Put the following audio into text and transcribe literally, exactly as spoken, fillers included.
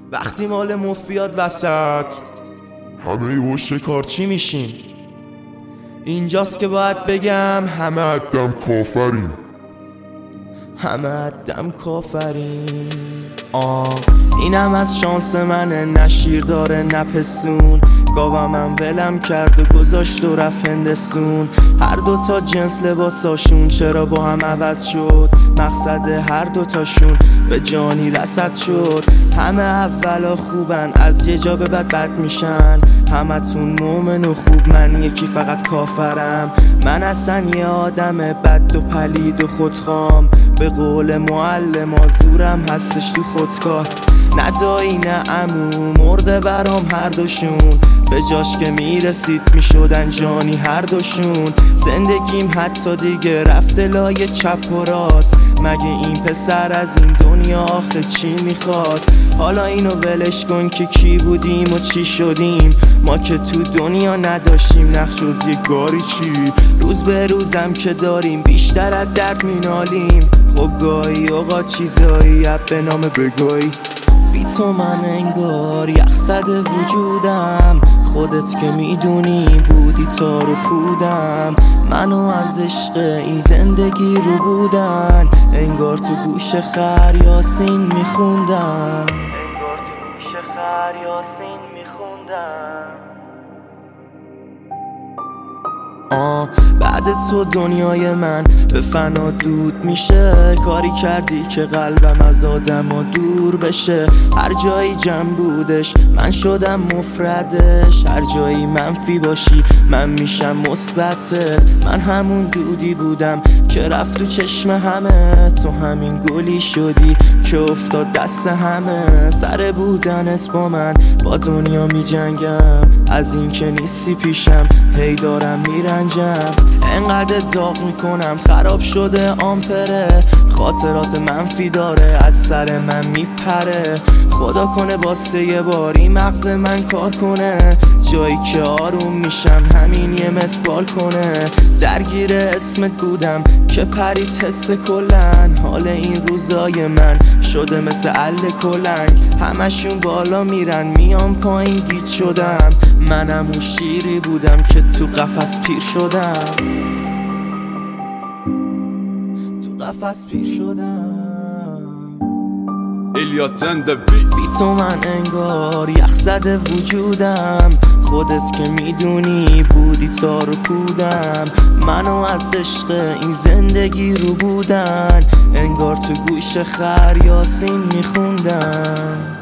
وقتی مال مفت بیاد وسط همه و شکار چی میشیم؟ اینجاست که باید بگم همه عدم کافریم، همه عدم کافریم. آه اینم از شانس منه، نه شیر داره نه پسون. گاوم هم ولم کرد و گذاشت و رفت هندستون. هر دوتا جنس لباساشون چرا با هم عوض شد؟ مقصد هر دوتاشون به جانی رسد شد. همه اولا خوبن، از یه جا به بعد بد میشن. همتون مومن و خوب، من یکی فقط کافرم. من اصلا یه آدم بد و پلید و خودخوام. به قول معلم آزورم هستش تو خودکار. نه دایی نه عمو مرده برام هر دوشون. به جاش که میرسید میشدن جانی هر دوشون. زندگیم حتی دیگه رفته لای چپ و راست. مگه این پسر از این دنیا آخه چی میخواست؟ حالا اینو ولش کن که کی بودیم و چی شدیم. ما که تو دنیا نداشتیم نقش جز یه گاری چی. روز به روزم که داریم بیشتر از درد مینالیم. خب گاهی اوقات چیزایی اب به نام بگاهی. بی تو من انگار یخزد وجودم. خودت که میدونی بودی تار و پودم. منو از عشق این زندگی رو بودن. انگار تو گوش خر یاسین میخوندم، انگار تو گوش خر یاسین میخوندم. آه بعد تو دنیای من به فنا دود میشه. کاری کردی که قلبم از آدم ها دور بشه. هر جایی جمع بودش من شدم مفردش. هر جایی منفی باشی من میشم مثبتت. من همون دودی بودم که رفت تو چشم همه. تو همین گلی شدی که افتاد دست همه. سر بودنت با من با دنیا میجنگم. از این که نیستی پیشم هی دارم میرنجم. انقدر داغ میکنم خراب شده آمپره. خاطرات منفی داره از سر من میپره. خدا کنه واسه یه باری مغز من کار کنه. جایی که آروم میشم همین یه متر کنه. درگیر اسمت بودم که پریت حس کلن. حال این روزای من شده مثل ال کلنگ. همشون بالا میرن میام پایین گیج شدم. منم اون شیری بودم که تو قفس پیر شدم، تو قفس پیر شدم. الیاتن د بیت. بی تو من انگار یخزده وجودم. خودت که میدونی بودی تار و پودم. منو از عشق این زندگی رو بودن. انگار تو گوش خر یاسین میخوندم.